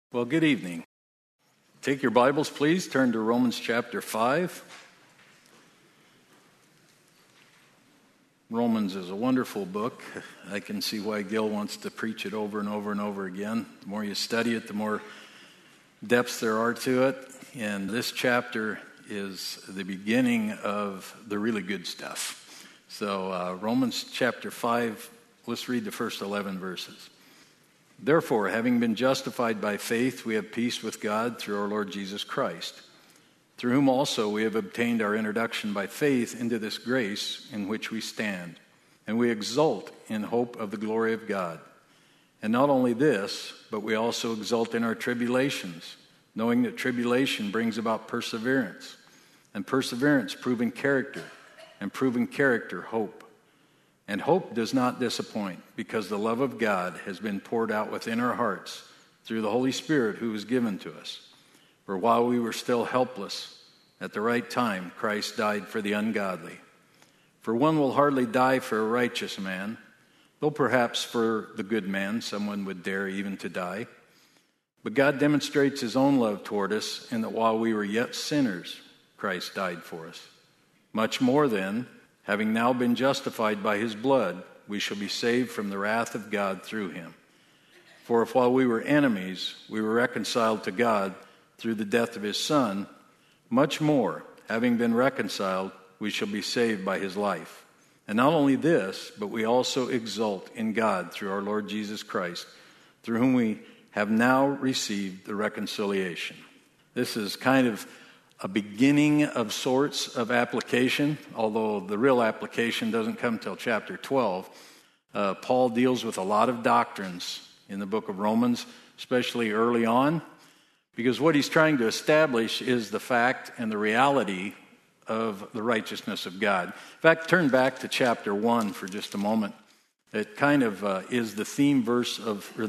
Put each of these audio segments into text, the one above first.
Well, good evening. Take your Bibles, please. Turn to Romans chapter 5. Romans is a wonderful book. I can see why Gil wants to preach it over and over and over again. The more you study it, the more depths there are to it. And this chapter is the beginning of the really good stuff. So Romans chapter 5, let's read the first 11 verses. Therefore, having been justified by faith, we have peace with God through our Lord Jesus Christ, through whom also we have obtained our introduction by faith into this grace in which we stand, and we exult in hope of the glory of God. And not only this, but we also exult in our tribulations, knowing that tribulation brings about perseverance, and perseverance proving character, and proving character hope. And hope does not disappoint, because the love of God has been poured out within our hearts through the Holy Spirit who was given to us. For while we were still helpless, at the right time Christ died for the ungodly. For one will hardly die for a righteous man, though perhaps for the good man someone would dare even to die. But God demonstrates his own love toward us in that while we were yet sinners, Christ died for us. Much more then, having now been justified by his blood, we shall be saved from the wrath of God through him. For if while we were enemies, we were reconciled to God through the death of his Son, much more, having been reconciled, we shall be saved by his life. And not only this, but we also exult in God through our Lord Jesus Christ, through whom we have now received the reconciliation. This is kind of a beginning of sorts of application, although the real application doesn't come till chapter 12. Paul deals with a lot of doctrines in the book of Romans, especially early on, because what he's trying to establish is the fact and the reality of the righteousness of God. In fact, turn back to chapter 1 for just a moment. It kind of is the theme verses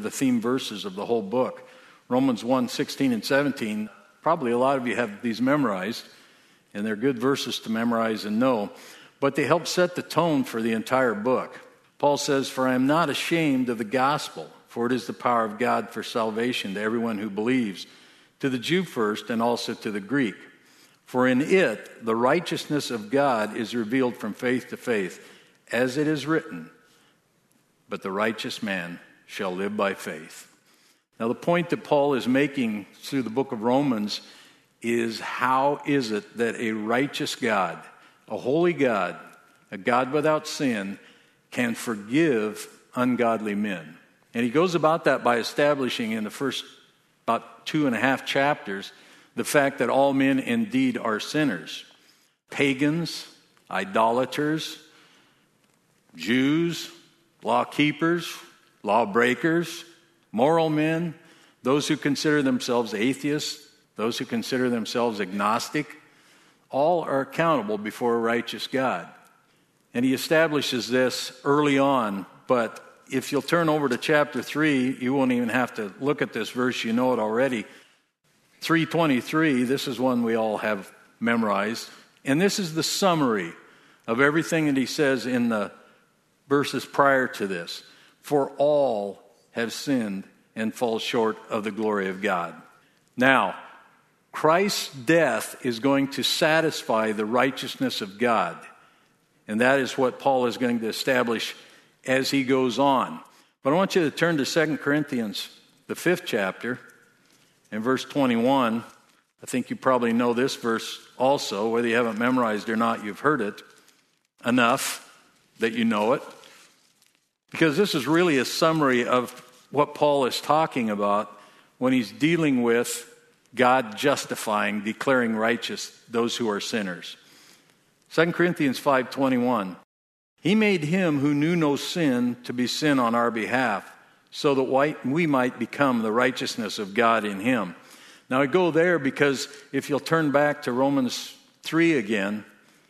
of the whole book. Romans 1, 16 and 17. Probably a lot of you have these memorized, and they're good verses to memorize and know, but they help set the tone for the entire book. Paul says, "For I am not ashamed of the gospel, for it is the power of God for salvation to everyone who believes, to the Jew first and also to the Greek. For in it the righteousness of God is revealed from faith to faith, as it is written, but the righteous man shall live by faith." Now, the point that Paul is making through the book of Romans is how is it that a righteous God, a holy God, a God without sin, can forgive ungodly men. And he goes about that by establishing in the first about 2.5 chapters the fact that all men indeed are sinners. Pagans, idolaters, Jews, law keepers, lawbreakers, moral men, those who consider themselves atheists, those who consider themselves agnostic, all are accountable before a righteous God. And he establishes this early on, but if you'll turn over to chapter 3, you won't even have to look at this verse, you know it already. 3:23, this is one we all have memorized, and this is the summary of everything that he says in the verses prior to this. For all have sinned and fall short of the glory of God. Now, Christ's death is going to satisfy the righteousness of God. And that is what Paul is going to establish as he goes on. But I want you to turn to 2 Corinthians, the 5th chapter, and verse 21. I think you probably know this verse also. Whether you haven't memorized or not, you've heard it enough that you know it. Because this is really a summary of what Paul is talking about when he's dealing with God justifying, declaring righteous those who are sinners. 2 Corinthians 5:21. He made him who knew no sin to be sin on our behalf, so that we might become the righteousness of God in him. Now I go there because if you'll turn back to Romans 3 again,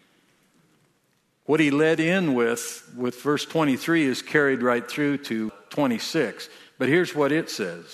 what he led in with verse 23 is carried right through to 26. But here's what it says.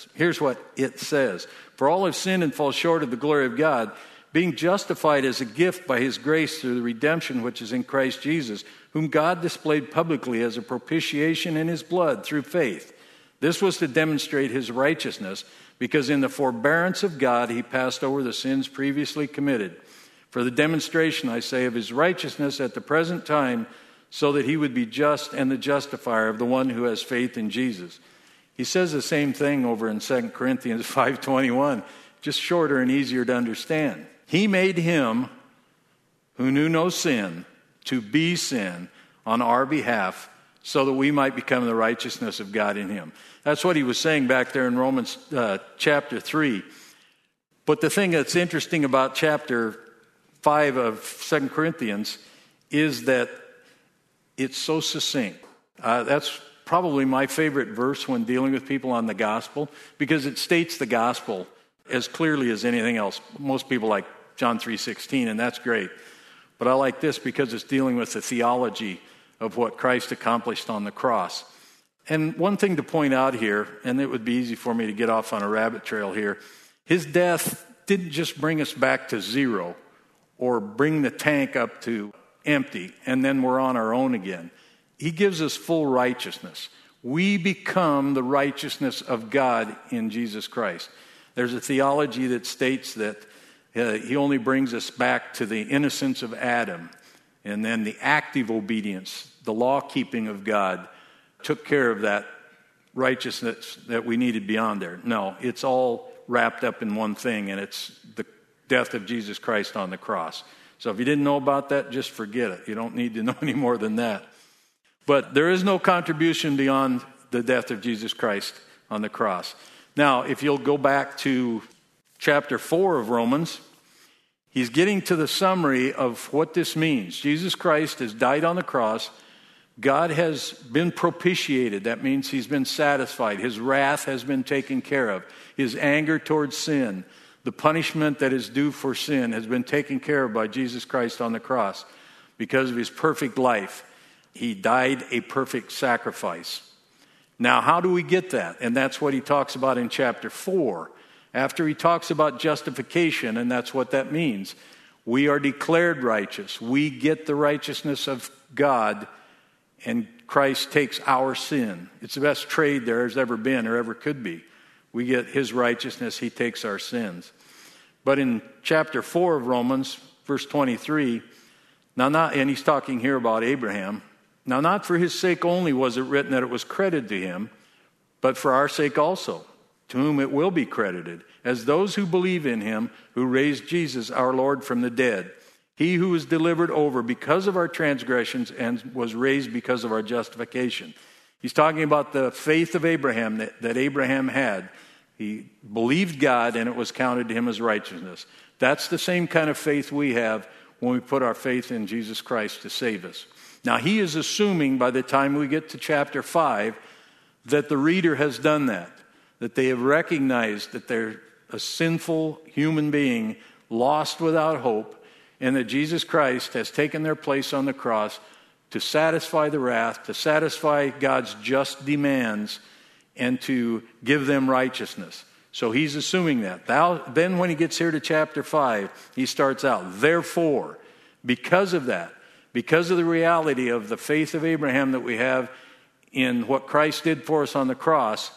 For all have sinned and fall short of the glory of God, being justified as a gift by his grace through the redemption which is in Christ Jesus, whom God displayed publicly as a propitiation in his blood through faith. This was to demonstrate his righteousness, because in the forbearance of God he passed over the sins previously committed. For the demonstration, I say, of his righteousness at the present time, so that he would be just and the justifier of the one who has faith in Jesus. He says the same thing over in 2 Corinthians 5:21, just shorter and easier to understand. He made him who knew no sin to be sin on our behalf, so that we might become the righteousness of God in him. That's what he was saying back there in Romans chapter 3. But the thing that's interesting about chapter 5 of 2 Corinthians is that it's so succinct. That's probably my favorite verse when dealing with people on the gospel, because it states the gospel as clearly as anything else. Most people like John 3:16, and that's great. But I like this because it's dealing with the theology of what Christ accomplished on the cross. And one thing to point out here, and it would be easy for me to get off on a rabbit trail here, his death didn't just bring us back to zero or bring the tank up to empty and then we're on our own again. He gives us full righteousness. We become the righteousness of God in Jesus Christ. There's a theology that states that he only brings us back to the innocence of Adam, and then the active obedience, the law-keeping of God, took care of that righteousness that we needed beyond there. No, it's all wrapped up in one thing, and it's the death of Jesus Christ on the cross. So if you didn't know about that, just forget it. You don't need to know any more than that. But there is no contribution beyond the death of Jesus Christ on the cross. Now, if you'll go back to chapter 4 of Romans, he's getting to the summary of what this means. Jesus Christ has died on the cross. God has been propitiated. That means he's been satisfied. His wrath has been taken care of. His anger towards sin, the punishment that is due for sin, has been taken care of by Jesus Christ on the cross. Because of his perfect life, he died a perfect sacrifice. Now, how do we get that? And that's what he talks about in chapter 4. After he talks about justification, and that's what that means. We are declared righteous. We get the righteousness of God, and Christ takes our sin. It's the best trade there has ever been or ever could be. We get his righteousness, he takes our sins. But in chapter 4 of Romans, verse 23, and he's talking here about Abraham. Now, not for his sake only was it written that it was credited to him, but for our sake also, to whom it will be credited, as those who believe in him who raised Jesus our Lord from the dead. He who was delivered over because of our transgressions and was raised because of our justification. He's talking about the faith of Abraham that Abraham had. He believed God and it was counted to him as righteousness. That's the same kind of faith we have when we put our faith in Jesus Christ to save us. Now, he is assuming by the time we get to chapter 5 that the reader has done that they have recognized that they're a sinful human being, lost without hope, and that Jesus Christ has taken their place on the cross to satisfy the wrath, to satisfy God's just demands, and to give them righteousness. So he's assuming that. Then when he gets here to chapter 5, he starts out, therefore, because of that, because of the reality of the faith of Abraham that we have in what Christ did for us on the cross,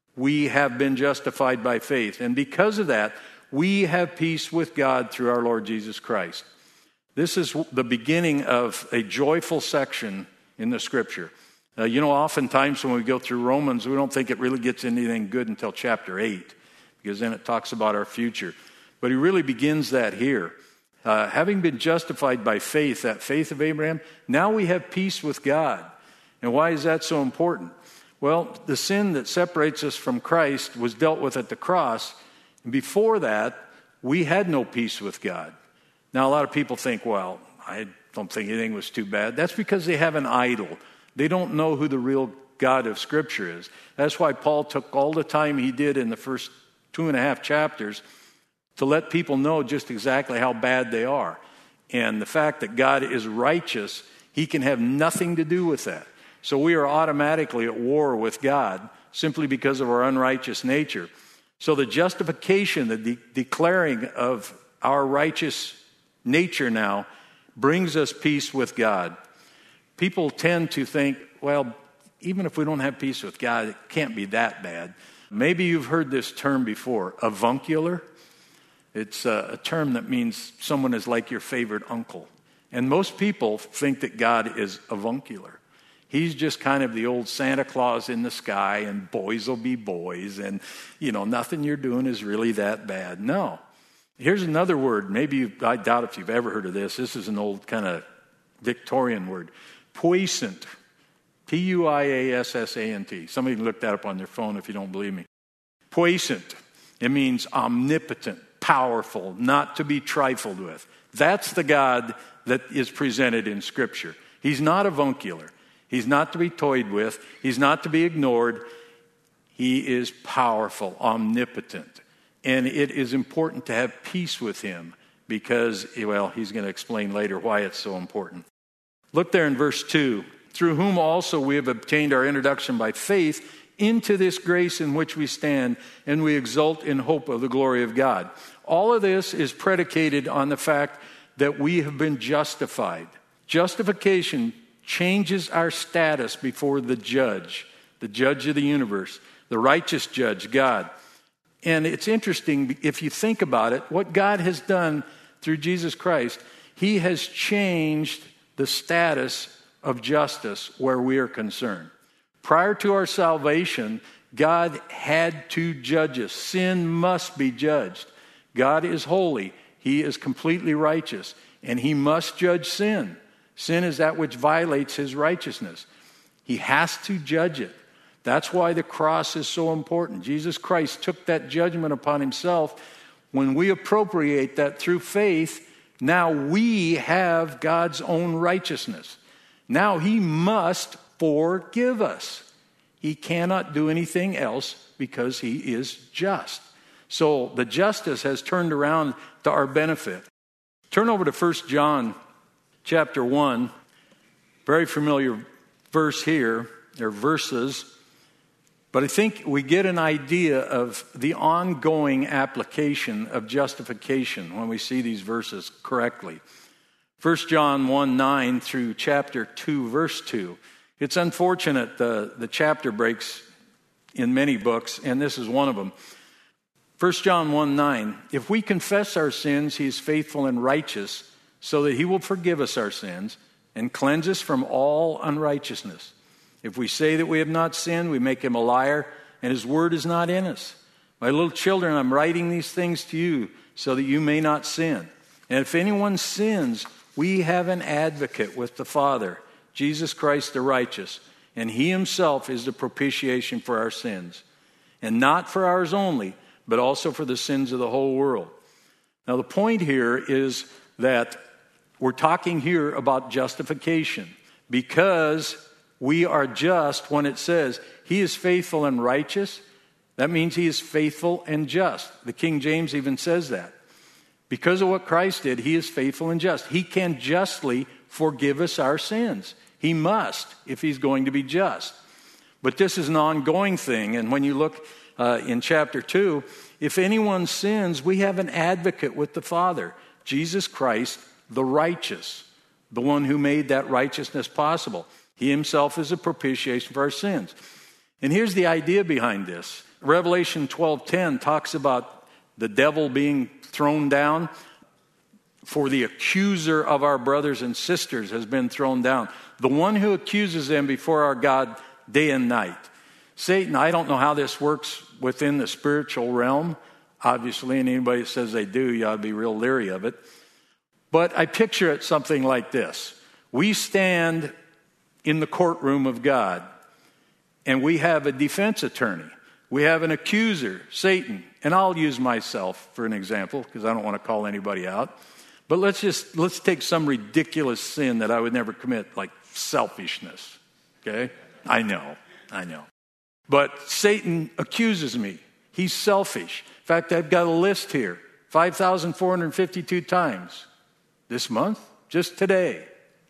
we have been justified by faith. And because of that, we have peace with God through our Lord Jesus Christ. This is the beginning of a joyful section in the Scripture. Oftentimes when we go through Romans, we don't think it really gets anything good until chapter 8, because then it talks about our future. But he really begins that here. Having been justified by faith, that faith of Abraham, now we have peace with God. And why is that so important? Well, the sin that separates us from Christ was dealt with at the cross. And before that, we had no peace with God. Now, a lot of people think, well, I don't think anything was too bad. That's because they have an idol. They don't know who the real God of Scripture is. That's why Paul took all the time he did in the first 2.5 chapters to let people know just exactly how bad they are. And the fact that God is righteous, he can have nothing to do with that. So we are automatically at war with God simply because of our unrighteous nature. So the justification, the declaring of our righteous nature now brings us peace with God. People tend to think, well, even if we don't have peace with God, it can't be that bad. Maybe you've heard this term before, avuncular. It's a term that means someone is like your favorite uncle. And most people think that God is avuncular. He's just kind of the old Santa Claus in the sky, and boys will be boys, and, nothing you're doing is really that bad. No. Here's another word. I doubt if you've ever heard of this. This is an old kind of Victorian word. Puissant. Puissant. Somebody can look that up on their phone if you don't believe me. Puissant. It means omnipotent, powerful, not to be trifled with. That's the God that is presented in Scripture. He's not avuncular. He's not to be toyed with. He's not to be ignored. He is powerful, omnipotent. And it is important to have peace with him because, he's going to explain later why it's so important. Look there in verse 2. Through whom also we have obtained our introduction by faith into this grace in which we stand, and we exult in hope of the glory of God. All of this is predicated on the fact that we have been justified. Justification changes our status before the judge of the universe, the righteous judge, God. And it's interesting, if you think about it, what God has done through Jesus Christ, he has changed the status of justice where we are concerned. Prior to our salvation, God had to judge us. Sin must be judged. God is holy. He is completely righteous, and he must judge sin. Sin is that which violates his righteousness. He has to judge it. That's why the cross is so important. Jesus Christ took that judgment upon himself. When we appropriate that through faith, now we have God's own righteousness. Now he must forgive us. He cannot do anything else because he is just. So the justice has turned around to our benefit. Turn over to 1 John chapter 1. Very familiar verse here. They're verses. But I think we get an idea of the ongoing application of justification when we see these verses correctly. 1 John 1:9 through chapter 2, verse 2. It's unfortunate the chapter breaks in many books, and this is one of them. 1 John 1:9, if we confess our sins, he is faithful and righteous, so that he will forgive us our sins and cleanse us from all unrighteousness. If we say that we have not sinned, we make him a liar, and his word is not in us. My little children, I'm writing these things to you so that you may not sin. And if anyone sins, we have an advocate with the Father, Jesus Christ the righteous, and he himself is the propitiation for our sins, and not for ours only, but also for the sins of the whole world. Now the point here is that we're talking here about justification, because we are just when it says he is faithful and righteous. That means he is faithful and just. The King James even says that. Because of what Christ did, he is faithful and just. He can justly forgive us our sins. He must if he's going to be just. But this is an ongoing thing. And when you look in chapter 2, if anyone sins, we have an advocate with the Father, Jesus Christ, the righteous, the one who made that righteousness possible. He himself is a propitiation for our sins. And here's the idea behind this. Revelation 12:10 talks about the devil being thrown down. For the accuser of our brothers and sisters has been thrown down. The one who accuses them before our God day and night. Satan, I don't know how this works within the spiritual realm. Obviously, and anybody that says they do, you ought to be real leery of it. But I picture it something like this. We stand in the courtroom of God, and we have a defense attorney. We have an accuser, Satan. And I'll use myself for an example, because I don't want to call anybody out. But let's take some ridiculous sin that I would never commit, like selfishness. Okay? I know. But Satan accuses me. He's selfish. In fact, I've got a list here. 5,452 times this month, just today.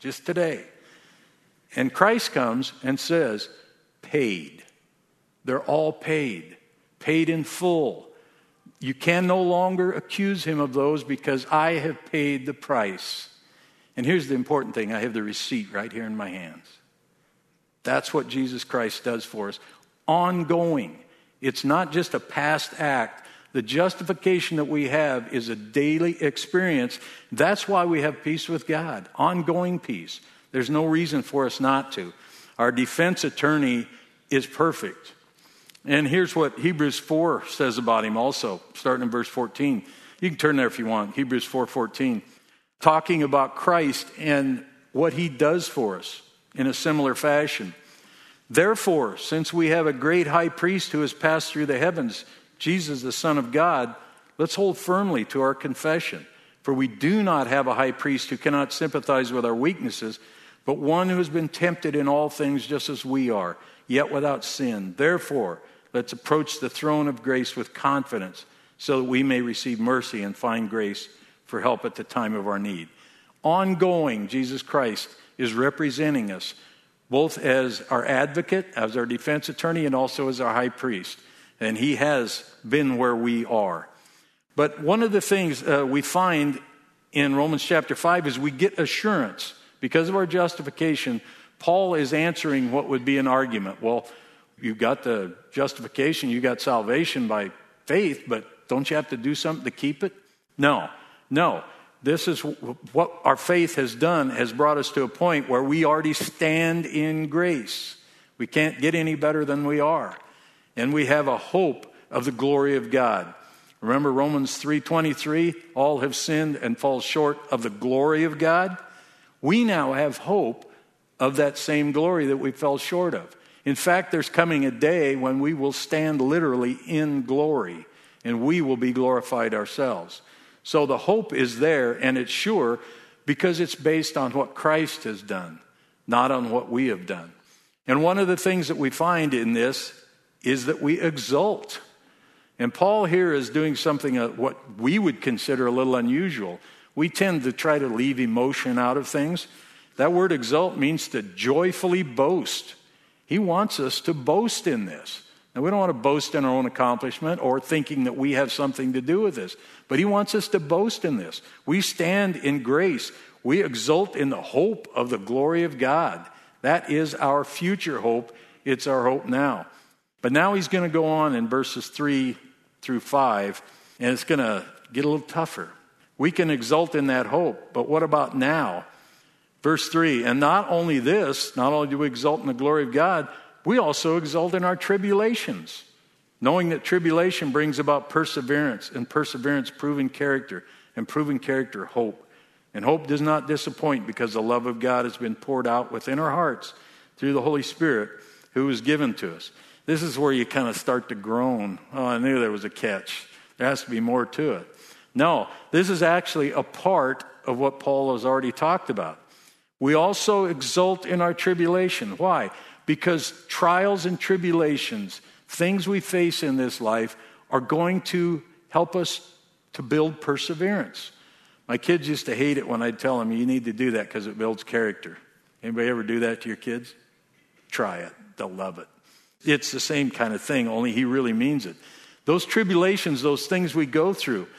And Christ comes and says, paid. They're all paid in full. You can no longer accuse him of those because I have paid the price. And here's the important thing. I have the receipt right here in my hands. That's what Jesus Christ does for us. Ongoing. It's not just a past act. The justification that we have is a daily experience. That's why we have peace with God. Ongoing peace. There's no reason for us not to. Our defense attorney is perfect. And here's what Hebrews 4 says about him also, starting in verse 14. You can turn there if you want. Hebrews 4:14. Talking about Christ and what he does for us in a similar fashion. Therefore, since we have a great high priest who has passed through the heavens, Jesus, the Son of God, let's hold firmly to our confession. For we do not have a high priest who cannot sympathize with our weaknesses, but one who has been tempted in all things just as we are, yet without sin. Therefore, let's approach the throne of grace with confidence, so that we may receive mercy and find grace for help at the time of our need. Ongoing, Jesus Christ is representing us, both as our advocate, as our defense attorney, and also as our high priest. And he has been where we are. But one of the things we find in Romans chapter 5 is we get assurance. Because of our justification, Paul is answering what would be an argument. Well, you've got the justification, you got salvation by faith, but don't you have to do something to keep it? No. This is what our faith has done, has brought us to a point where we already stand in grace. We can't get any better than we are. And we have a hope of the glory of God. Remember Romans 3:23, all have sinned and fall short of the glory of God. We now have hope of that same glory that we fell short of. In fact, there's coming a day when we will stand literally in glory, and we will be glorified ourselves. So the hope is there, and it's sure because it's based on what Christ has done, not on what we have done. And one of the things that we find in this is that we exult. And Paul here is doing something what we would consider a little unusual. We tend to try to leave emotion out of things. That word exult means to joyfully boast. He wants us to boast in this. Now, we don't want to boast in our own accomplishment or thinking that we have something to do with this. But he wants us to boast in this. We stand in grace. We exult in the hope of the glory of God. That is our future hope. It's our hope now. But now he's going to go on in verses 3 through 5, and it's going to get a little tougher. We can exult in that hope, but what about now? Verse 3, and not only this, not only do we exult in the glory of God, we also exult in our tribulations, knowing that tribulation brings about perseverance, and perseverance proven character, and proven character hope. And hope does not disappoint because the love of God has been poured out within our hearts through the Holy Spirit who was given to us. This is where you kind of start to groan. Oh, I knew there was a catch. There has to be more to it. No, this is actually a part of what Paul has already talked about. We also exult in our tribulation. Why? Because trials and tribulations, things we face in this life, are going to help us to build perseverance. My kids used to hate it when I'd tell them, you need to do that because it builds character. Anybody ever do that to your kids? Try it. They'll love it. It's the same kind of thing, only he really means it. Those tribulations, those things we go through,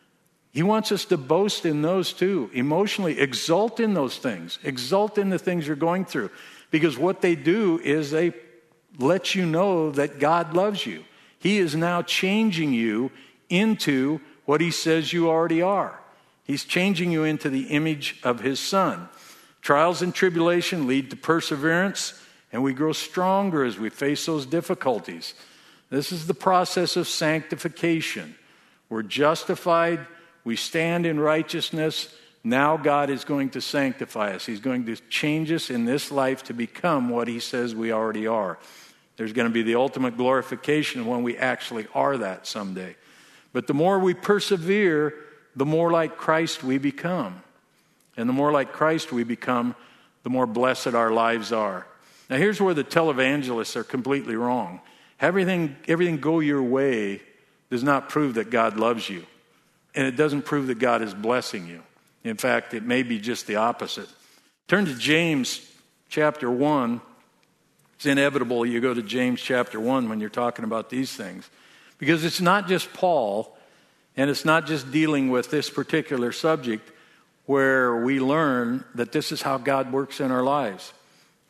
he wants us to boast in those too. Emotionally, exult in those things. Exult in the things you're going through. Because what they do is they let you know that God loves you. He is now changing you into what he says you already are. He's changing you into the image of his Son. Trials and tribulation lead to perseverance, and we grow stronger as we face those difficulties. This is the process of sanctification. We're justified. We stand in righteousness. Now God is going to sanctify us. He's going to change us in this life to become what he says we already are. There's going to be the ultimate glorification when we actually are that someday. But the more we persevere, the more like Christ we become. And the more like Christ we become, the more blessed our lives are. Now here's where the televangelists are completely wrong. Everything go your way does not prove that God loves you. And it doesn't prove that God is blessing you. In fact, it may be just the opposite. Turn to James chapter 1. It's inevitable you go to James chapter 1 when you're talking about these things. Because it's not just Paul, and it's not just dealing with this particular subject where we learn that this is how God works in our lives.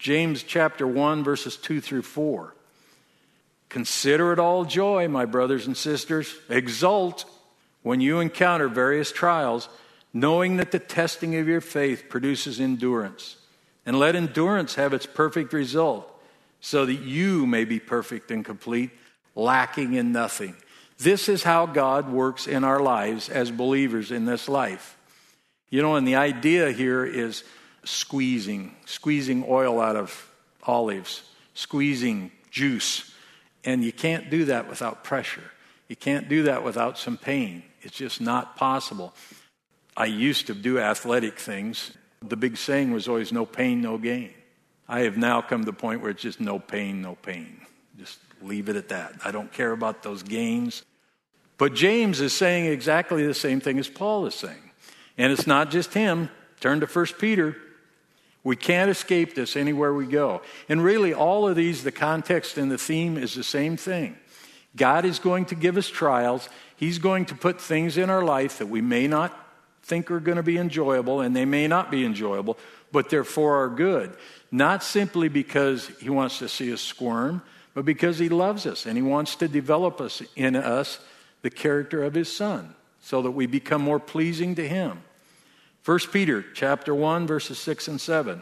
James chapter 1, verses 2 through 4. Consider it all joy, my brothers and sisters. Exult when you encounter various trials, knowing that the testing of your faith produces endurance. And let endurance have its perfect result, so that you may be perfect and complete, lacking in nothing. This is how God works in our lives as believers in this life. You know, and the idea here is squeezing oil out of olives, squeezing juice. And you can't do that without pressure. You can't do that without some pain. It's just not possible. I used to do athletic things. The big saying was always no pain, no gain. I have now come to the point where it's just no pain, no pain. Just leave it at that. I don't care about those gains. But James is saying exactly the same thing as Paul is saying. And it's not just him. Turn to 1 Peter. We can't escape this anywhere we go. And really, all of these, the context and the theme is the same thing. God is going to give us trials. He's going to put things in our life that we may not think are going to be enjoyable, and they may not be enjoyable, but they're for our good. Not simply because he wants to see us squirm, but because he loves us, and he wants to develop in us the character of his Son, so that we become more pleasing to him. 1 Peter chapter 1, verses 6 and 7.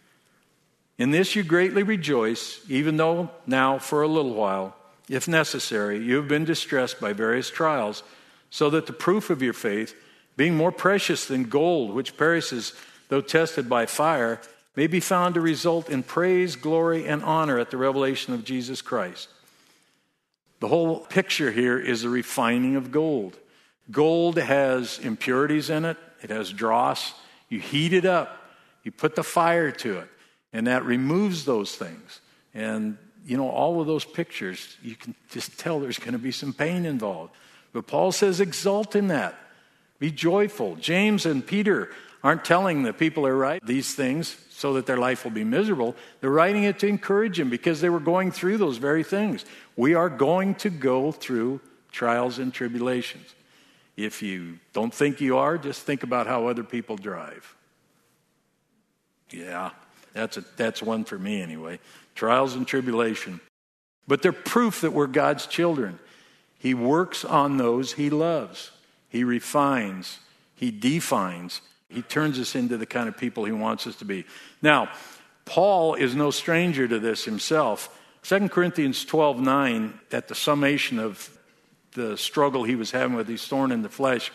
In this you greatly rejoice, even though now for a little while, if necessary, you have been distressed by various trials, so that the proof of your faith, being more precious than gold, which perishes though tested by fire, may be found to result in praise, glory, and honor at the revelation of Jesus Christ. The whole picture here is the refining of gold. Gold has impurities in it. It has dross. You heat it up. You put the fire to it. And that removes those things. And, you know, all of those pictures, you can just tell there's going to be some pain involved. But Paul says, exult in that. Be joyful. James and Peter aren't telling the people who write these things so that their life will be miserable. They're writing it to encourage them because they were going through those very things. We are going to go through trials and tribulations. If you don't think you are, just think about how other people drive. Yeah, that's one for me anyway. Trials and tribulation. But they're proof that we're God's children. He works on those he loves. He refines. He defines. He turns us into the kind of people he wants us to be. Now, Paul is no stranger to this himself. 2 Corinthians 12:9, at the summation of the struggle he was having with his thorn in the flesh,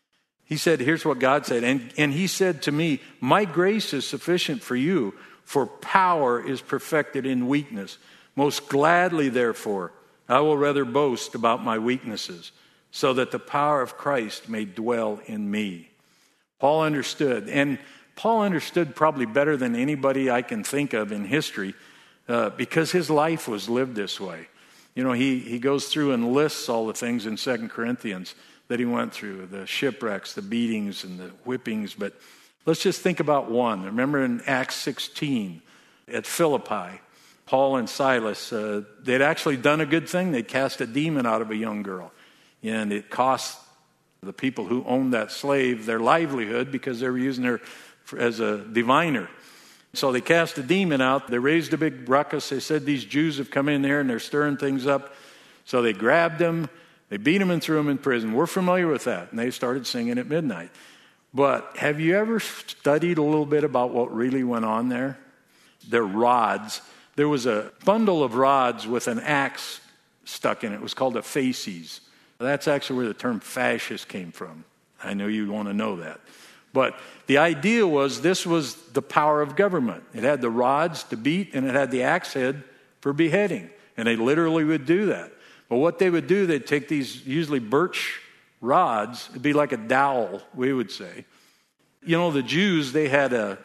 he said, here's what God said, and he said to me, my grace is sufficient for you, for power is perfected in weakness. Most gladly, therefore, I will rather boast about my weaknesses, so that the power of Christ may dwell in me. Paul understood, and Paul understood probably better than anybody I can think of in history, because his life was lived this way. You know, he goes through and lists all the things in 2 Corinthians that he went through, the shipwrecks, the beatings, and the whippings. But let's just think about one. Remember in Acts 16 at Philippi, Paul and Silas, they'd actually done a good thing. They'd cast a demon out of a young girl. And it cost the people who owned that slave their livelihood because they were using her as a diviner. So they cast the demon out. They raised a big ruckus. They said these Jews have come in there and they're stirring things up. So they grabbed him. They beat him and threw him in prison. We're familiar with that. And they started singing at midnight. But have you ever studied a little bit about what really went on there? They're rods. There was a bundle of rods with an axe stuck in it. It was called a fasces. That's actually where the term fascist came from. I know you'd want to know that. But the idea was this was the power of government. It had the rods to beat, and it had the axe head for beheading. And they literally would do that. But what they would do, they'd take these usually birch rods. It'd be like a dowel, we would say. You know, the Jews, they had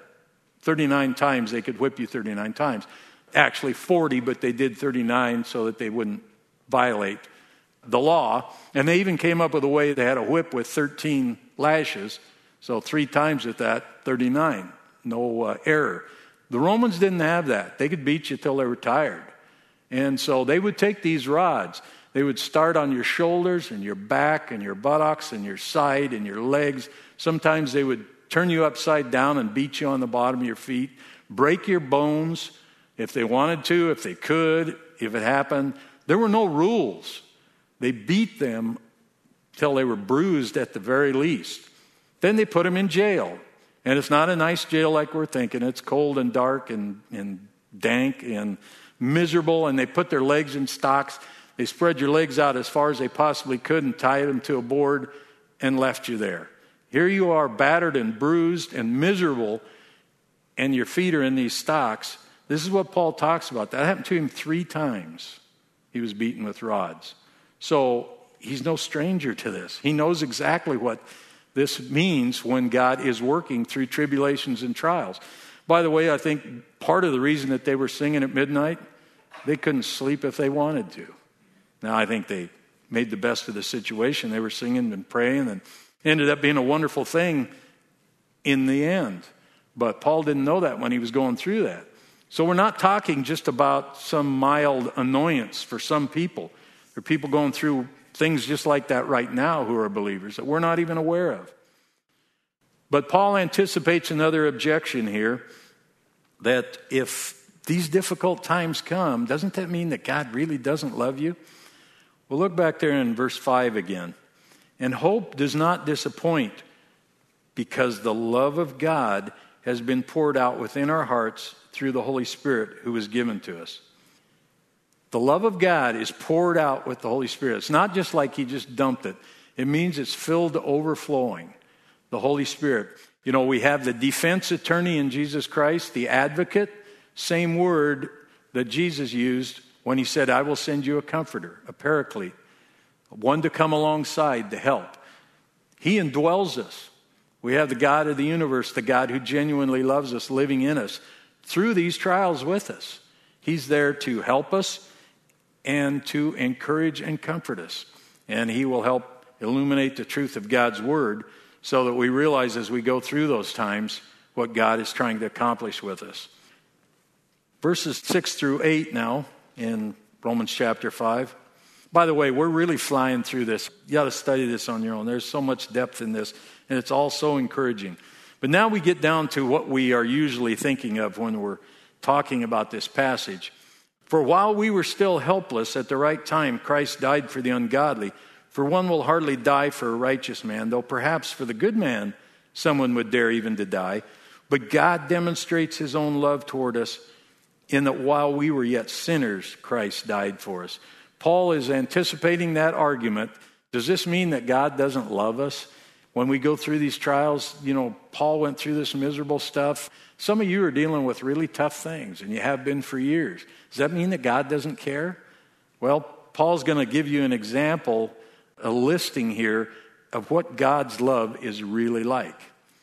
39 times. They could whip you 39 times. Actually 40, but they did 39 so that they wouldn't violate the law. And they even came up with a way they had a whip with 13 lashes. So 3 times at that, 39. No error. The Romans didn't have that. They could beat you till they were tired. And so they would take these rods. They would start on your shoulders and your back and your buttocks and your side and your legs. Sometimes they would turn you upside down and beat you on the bottom of your feet, break your bones, if they wanted to, if they could, if it happened. There were no rules. They beat them till they were bruised at the very least. Then they put them in jail. And it's not a nice jail like we're thinking. It's cold and dark and dank and miserable. And they put their legs in stocks. They spread your legs out as far as they possibly could and tied them to a board and left you there. Here you are, battered and bruised and miserable, and your feet are in these stocks. This is what Paul talks about. That happened to him 3 times. He was beaten with rods. So he's no stranger to this. He knows exactly what this means when God is working through tribulations and trials. By the way, I think part of the reason that they were singing at midnight, they couldn't sleep if they wanted to. Now, I think they made the best of the situation. They were singing and praying, and ended up being a wonderful thing in the end. But Paul didn't know that when he was going through that. So we're not talking just about some mild annoyance for some people. There are people going through things just like that right now who are believers that we're not even aware of. But Paul anticipates another objection here, that if these difficult times come, doesn't that mean that God really doesn't love you? Well, look back there in verse 5 again. And hope does not disappoint, because the love of God has been poured out within our hearts through the Holy Spirit who was given to us. The love of God is poured out with the Holy Spirit. It's not just like he just dumped it. It means it's filled to overflowing. The Holy Spirit. You know, we have the defense attorney in Jesus Christ, the advocate. Same word that Jesus used when he said, I will send you a comforter, a paraclete, one to come alongside to help. He indwells us. We have the God of the universe, the God who genuinely loves us, living in us through these trials with us. He's there to help us and to encourage and comfort us. And he will help illuminate the truth of God's word so that we realize as we go through those times what God is trying to accomplish with us. Verses 6 through 8 now in Romans chapter 5. By the way, we're really flying through this. You got to study this on your own. There's so much depth in this, and it's all so encouraging. But now we get down to what we are usually thinking of when we're talking about this passage. For while we were still helpless, at the right time Christ died for the ungodly. For one will hardly die for a righteous man, though perhaps for the good man someone would dare even to die. But God demonstrates his own love toward us in that while we were yet sinners, Christ died for us. Paul is anticipating that argument. Does this mean that God doesn't love us? When we go through these trials, you know, Paul went through this miserable stuff. Some of you are dealing with really tough things, and you have been for years. Does that mean that God doesn't care? Well, Paul's going to give you an example, a listing here of what God's love is really like.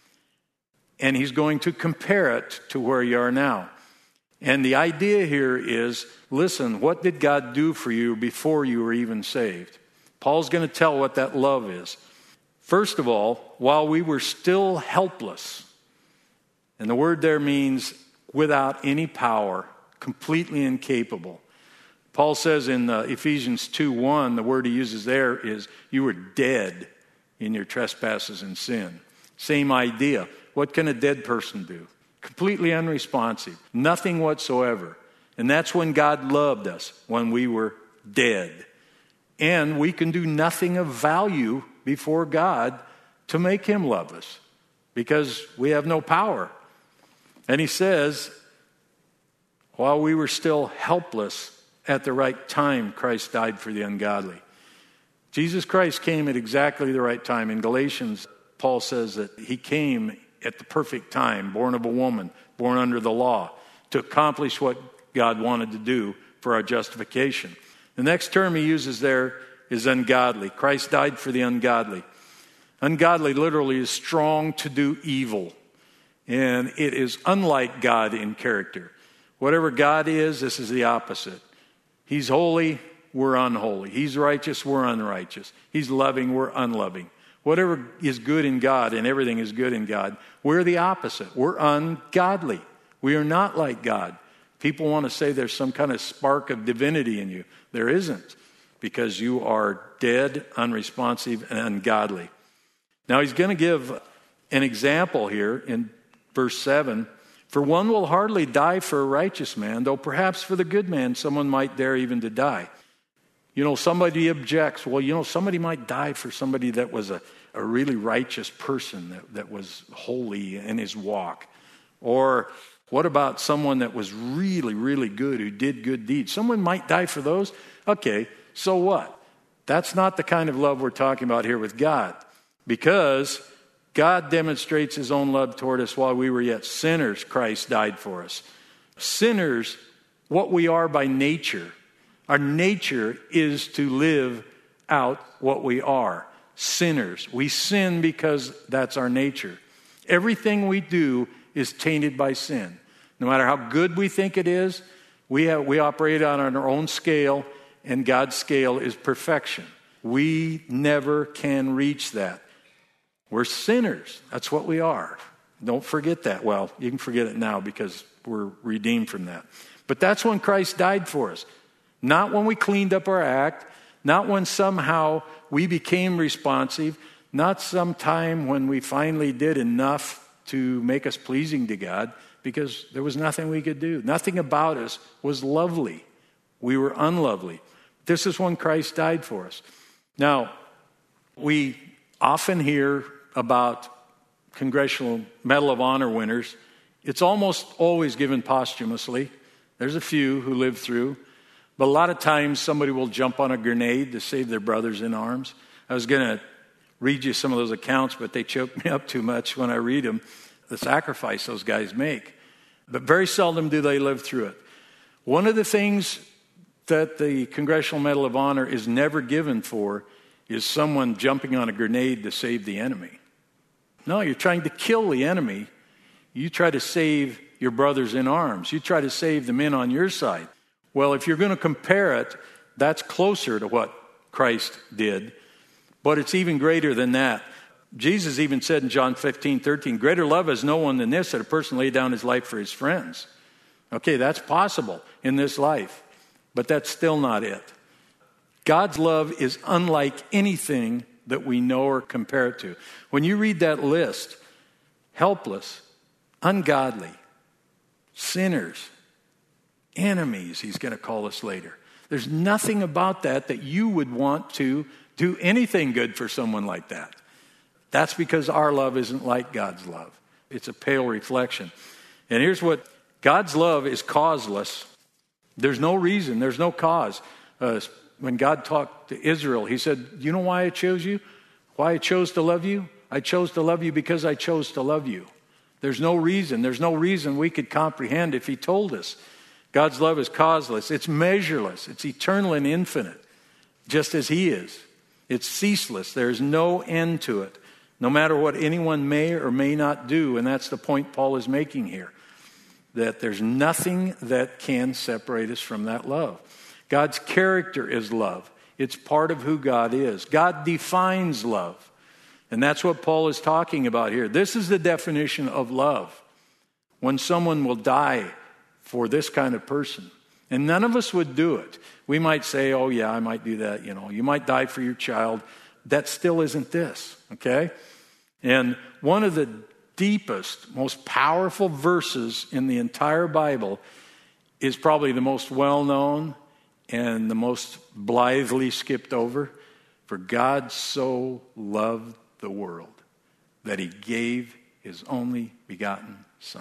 And he's going to compare it to where you are now. And the idea here is, listen, what did God do for you before you were even saved? Paul's going to tell what that love is. First of all, while we were still helpless, and the word there means without any power, completely incapable. Paul says in Ephesians 2:1, the word he uses there is, you were dead in your trespasses and sin. Same idea. What can a dead person do? Completely unresponsive, nothing whatsoever. And that's when God loved us, when we were dead. And we can do nothing of value before God to make him love us, because we have no power. And he says, while we were still helpless, at the right time, Christ died for the ungodly. Jesus Christ came at exactly the right time. In Galatians, Paul says that he came at the perfect time, born of a woman, born under the law, to accomplish what God wanted to do for our justification. The next term he uses there is ungodly. Christ died for the ungodly. Ungodly literally is strong to do evil. And it is unlike God in character. Whatever God is, this is the opposite. He's holy, we're unholy. He's righteous, we're unrighteous. He's loving, we're unloving. Whatever is good in God, and everything is good in God, we're the opposite. We're ungodly. We are not like God. People want to say there's some kind of spark of divinity in you. There isn't, because you are dead, unresponsive, and ungodly. Now he's going to give an example here in verse 7. For one will hardly die for a righteous man, though perhaps for the good man someone might dare even to die. Somebody objects, somebody might die for somebody that was a really righteous person, that was holy in his walk. Or what about someone that was really, really good, who did good deeds? Someone might die for those? Okay, so what? That's not the kind of love we're talking about here with God. Because God demonstrates his own love toward us while we were yet sinners. Christ died for us. Sinners, what we are by nature. Our nature is to live out what we are. Sinners. We sin because that's our nature. Everything we do is tainted by sin. No matter how good we think it is, we operate on our own scale, and God's scale is perfection. We never can reach that. We're sinners. That's what we are. Don't forget that. Well, you can forget it now because we're redeemed from that. But that's when Christ died for us. Not when we cleaned up our act. Not when somehow we became responsive. Not sometime when we finally did enough to make us pleasing to God, because there was nothing we could do. Nothing about us was lovely. We were unlovely. This is when Christ died for us. Now, we often hear about Congressional Medal of Honor winners. It's almost always given posthumously. There's a few who live through. But a lot of times somebody will jump on a grenade to save their brothers in arms. I was going to read you some of those accounts, but they choke me up too much when I read them, the sacrifice those guys make. But very seldom do they live through it. One of the things that the Congressional Medal of Honor is never given for is someone jumping on a grenade to save the enemy. No, you're trying to kill the enemy. You try to save your brothers in arms. You try to save the men on your side. Well, if you're going to compare it, that's closer to what Christ did. But it's even greater than that. Jesus even said in John 15:13, greater love has no one than this, that a person lay down his life for his friends. Okay, that's possible in this life, but that's still not it. God's love is unlike anything that we know or compare it to. When you read that list, helpless, ungodly, sinners, enemies, he's going to call us later. There's nothing about that you would want to do anything good for someone like that. That's because our love isn't like God's love. It's a pale reflection. And here's what, God's love is causeless. There's no reason, there's no cause. When God talked to Israel, he said, you know why I chose you? Why I chose to love you? I chose to love you because I chose to love you. There's no reason we could comprehend if he told us. God's love is causeless. It's measureless. It's eternal and infinite, just as he is. It's ceaseless. There's no end to it, no matter what anyone may or may not do. And that's the point Paul is making here, that there's nothing that can separate us from that love. God's character is love. It's part of who God is. God defines love. And that's what Paul is talking about here. This is the definition of love. When someone will die for this kind of person. And none of us would do it. We might say, oh yeah, I might do that. You might die for your child. That still isn't this, okay? And one of the deepest, most powerful verses in the entire Bible is probably the most well-known and the most blithely skipped over. For God so loved the world that he gave his only begotten Son.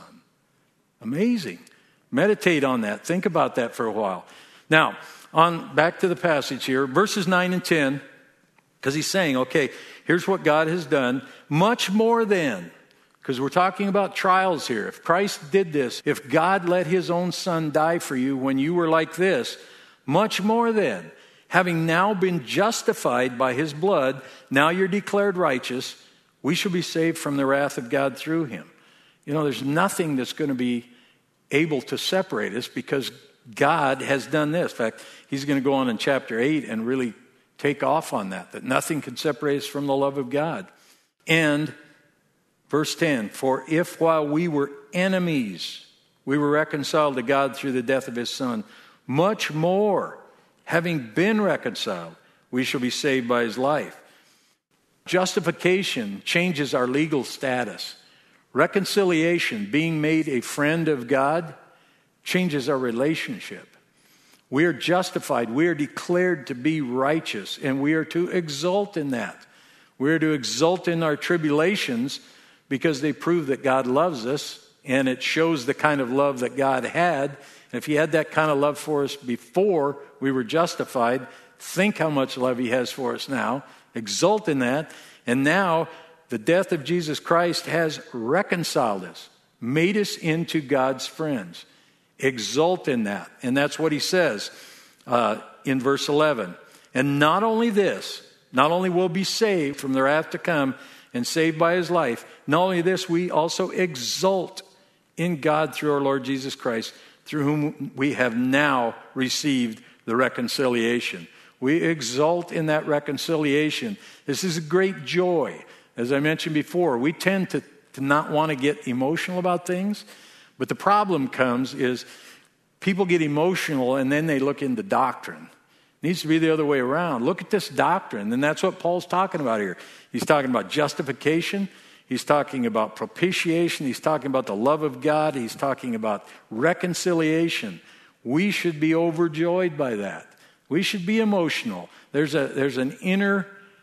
Amazing. Meditate on that. Think about that for a while. Now, back to the passage here, verses 9 and 10, because he's saying, okay, here's what God has done. Much more than, because we're talking about trials here. If Christ did this, if God let his own Son die for you when you were like this, much more than, having now been justified by his blood, now you're declared righteous, we shall be saved from the wrath of God through him. There's nothing that's going to be able to separate us because God has done this. In fact, he's going to go on in chapter 8 and really take off on that nothing can separate us from the love of God. And verse 10, for if while we were enemies, we were reconciled to God through the death of his Son, much more, having been reconciled, we shall be saved by his life. Justification changes our legal status. Reconciliation, being made a friend of God, changes our relationship. We are justified. We are declared to be righteous, and we are to exult in that. We are to exult in our tribulations because they prove that God loves us, and it shows the kind of love that God had. And if he had that kind of love for us before we were justified, think how much love he has for us now. Exult in that. And now the death of Jesus Christ has reconciled us, made us into God's friends. Exult in that. And that's what he says in verse 11. And not only this, not only will be saved from the wrath to come and saved by his life, not only this, we also exult in God through our Lord Jesus Christ, through whom we have now received the reconciliation. We exult in that reconciliation. This is a great joy. As I mentioned before, we tend to not want to get emotional about things. But the problem comes is people get emotional and then they look into doctrine. It needs to be the other way around. Look at this doctrine. And that's what Paul's talking about here. He's talking about justification. He's talking about propitiation. He's talking about the love of God. He's talking about reconciliation. We should be overjoyed by that. We should be emotional. There's an inner,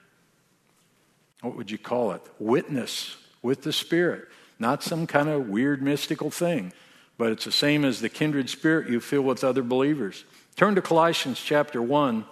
what would you call it, witness with the Spirit. Not some kind of weird mystical thing, but it's the same as the kindred spirit you feel with other believers. Turn to Colossians chapter 1,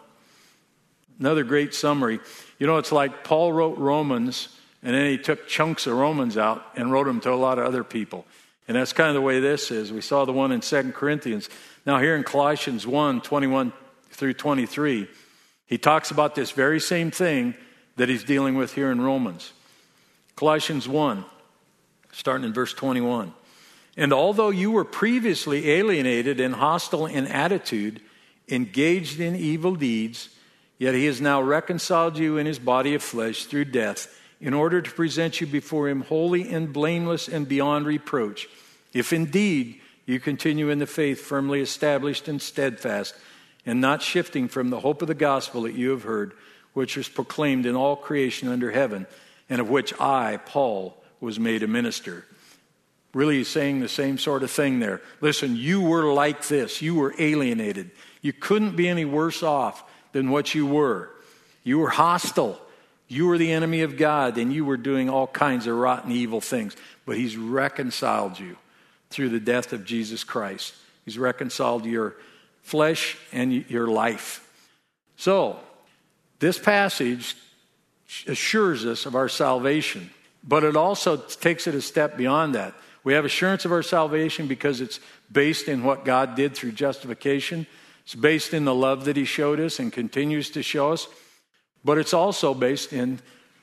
another great summary. You know, it's like Paul wrote Romans, and then he took chunks of Romans out and wrote them to a lot of other people. And that's kind of the way this is. We saw the one in 2 Corinthians. Now here in Colossians 1, 21 through 23, he talks about this very same thing that he's dealing with here in Romans. Colossians 1. Starting in verse 21. And although you were previously alienated and hostile in attitude, engaged in evil deeds, yet he has now reconciled you in his body of flesh through death, in order to present you before him holy and blameless and beyond reproach. If indeed you continue in the faith firmly established and steadfast, and not shifting from the hope of the gospel that you have heard, which is proclaimed in all creation under heaven, and of which I, Paul, was made a minister. Really, he's saying the same sort of thing there. Listen, you were like this. You were alienated. You couldn't be any worse off than what you were. You were hostile. You were the enemy of God, and you were doing all kinds of rotten, evil things. But he's reconciled you through the death of Jesus Christ. He's reconciled your flesh and your life. So, this passage assures us of our salvation. But it also takes it a step beyond that. We have assurance of our salvation because it's based in what God did through justification. It's based in the love that he showed us and continues to show us. But it's also based in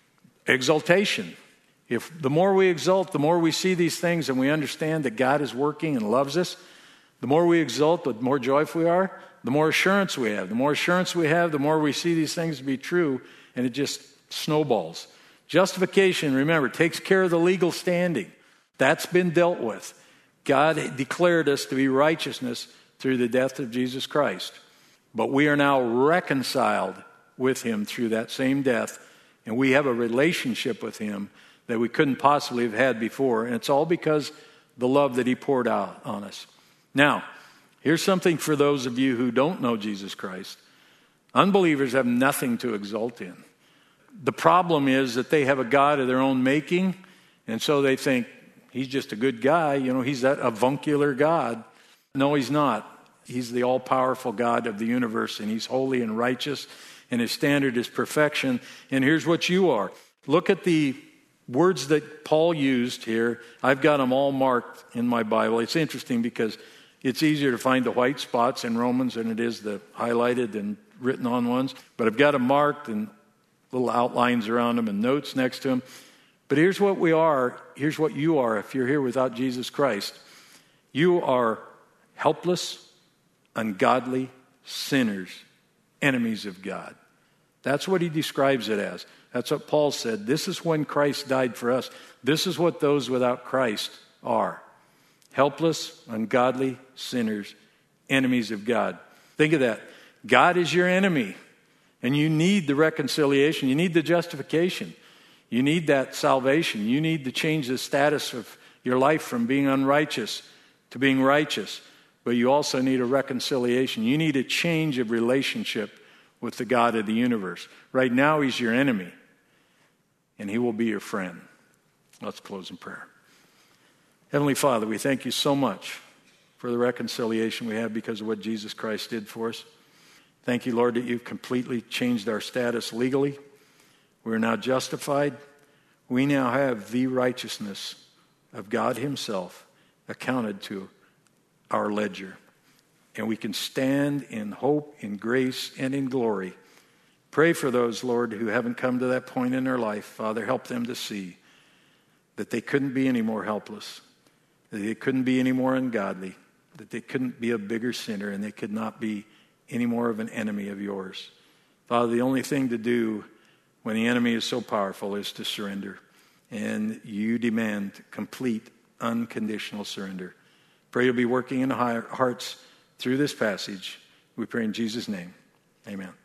exaltation. If the more we exult, the more we see these things and we understand that God is working and loves us, the more we exult, the more joyful we are, the more assurance we have. The more assurance we have, the more we see these things to be true, and it just snowballs. Justification, remember, takes care of the legal standing. That's been dealt with. God declared us to be righteousness through the death of Jesus Christ. But we are now reconciled with him through that same death, and we have a relationship with him that we couldn't possibly have had before, and it's all because the love that he poured out on us. Now, here's something for those of you who don't know Jesus Christ. Unbelievers have nothing to exult in. The problem is that they have a God of their own making, and so they think, he's just a good guy. You know, he's that avuncular God. No, he's not. He's the all-powerful God of the universe, and he's holy and righteous, and his standard is perfection. And here's what you are. Look at the words that Paul used here. I've got them all marked in my Bible. It's interesting because it's easier to find the white spots in Romans than it is the highlighted and written on ones. But I've got them marked and little outlines around them and notes next to them. But here's what we are. Here's what you are if you're here without Jesus Christ. You are helpless, ungodly sinners, enemies of God. That's what he describes it as. That's what Paul said. This is when Christ died for us. This is what those without Christ are. Helpless, ungodly sinners, enemies of God. Think of that. God is your enemy. And you need the reconciliation. You need the justification. You need that salvation. You need to change the status of your life from being unrighteous to being righteous. But you also need a reconciliation. You need a change of relationship with the God of the universe. Right now, he's your enemy, and he will be your friend. Let's close in prayer. Heavenly Father, we thank you so much for the reconciliation we have because of what Jesus Christ did for us. Thank you, Lord, that you've completely changed our status legally. We're now justified. We now have the righteousness of God himself accounted to our ledger. And we can stand in hope, in grace, and in glory. Pray for those, Lord, who haven't come to that point in their life. Father, help them to see that they couldn't be any more helpless, that they couldn't be any more ungodly, that they couldn't be a bigger sinner, and they could not be any more of an enemy of yours. Father, the only thing to do when the enemy is so powerful is to surrender. And you demand complete, unconditional surrender. Pray you'll be working in our hearts through this passage. We pray in Jesus' name. Amen.